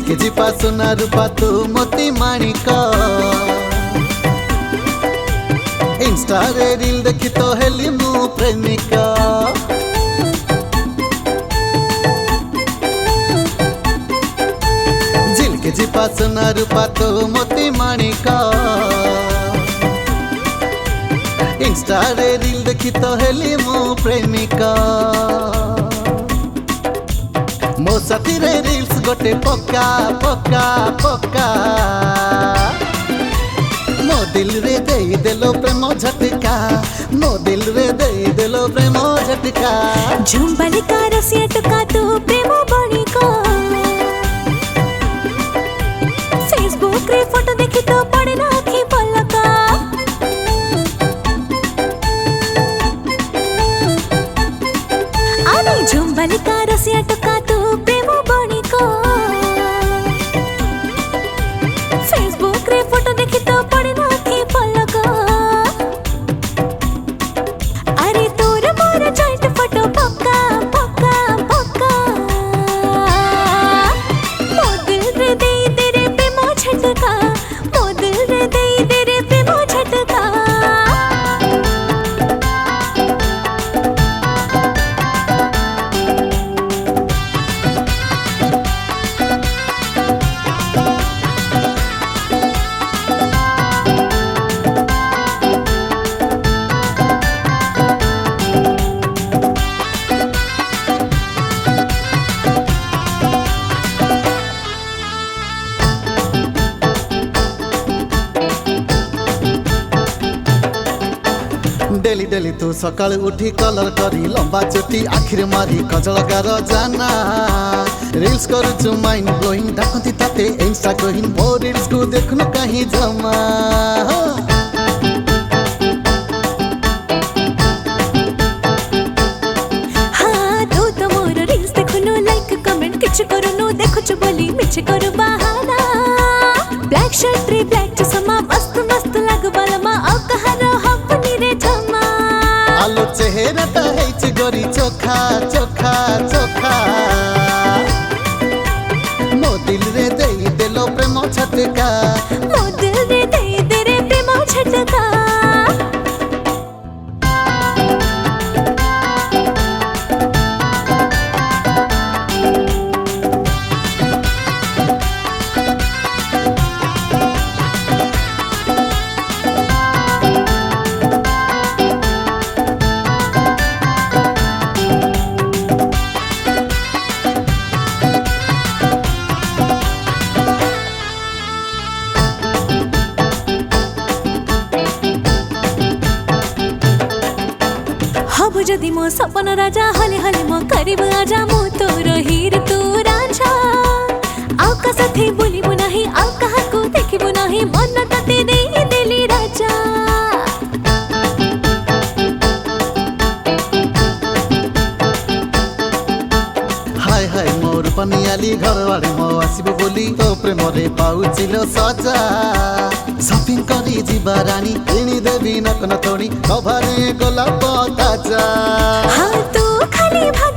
झिलके जिपा सोना रूपा तू मोती माणिक इंस्टा रे रील देखी तो हेली मु प्रेमिका झिलके जिपा सोना रूपा तू मोती माणिक इंस्टा रे रील देखी तो हेली मु प्रेमिका मो साथी रे रील्स गोटे पक्का पक्का पक्का मो दिल रे दे देलो प्रेम झटका मो दिल रे दे देलो प्रेम झटका झुम बालिका रसिया टका तू प्रेम बणिका फेसबुक रे फोटो देखी तो पड़े ना आँखी पलका आनी झुम बालिका रसिया टका तू प्रेम बणिका फेसबुक रे फोटो देखी तो पड़े ना आँखी पलका अरे तोर मोर जॉइंट फोटो पक्का पक्का पक्का मो दिल रे दे दे रे प्रेम झटका मो दिल रे दे दे रे प्रेम झटका डेली डेली तू सकाल उठी कलर करी लंबा चुटी आखिर मारी कजलगार जाना रील्स करूछु माइंड ब्लोइंग डाकती ताते इंस्टा कहिन मो रील्स को देखनु कहीं जमा हाँ तू तो मोर रील्स देखुनु लाइक कमेंट किछ करूनु देखुछु बोली मिछ करू बहाना ब्लैक शर्ट रे ब्लैक चश्मा मस्त मस्त लागु बालमा आ कहारो हपनी रे जमा आलो चेहरा ता हेच गोरी चोखा चोखा चोखा मो दिल रे दे देलो प्रेम झटका मो दिल रे दे दे रे प्रेम झटका हबु जदि मो सपन राजा हले हले मो करीब आजा मो तोर हीर तू राजा आउ का साथे बोलिबु नाही आउ कहा को देखिबु नाही मन तते देई देली राजा हाय हाय मोर पनियाली घरवाड़ी मो आसीबो बोली तो प्रेम रे पाउचिलो सजा शॉपिंग करी जीवा रानी किणी देवी नकन तोड़ी कभारे गोलाप ताजा हाँ तू खाली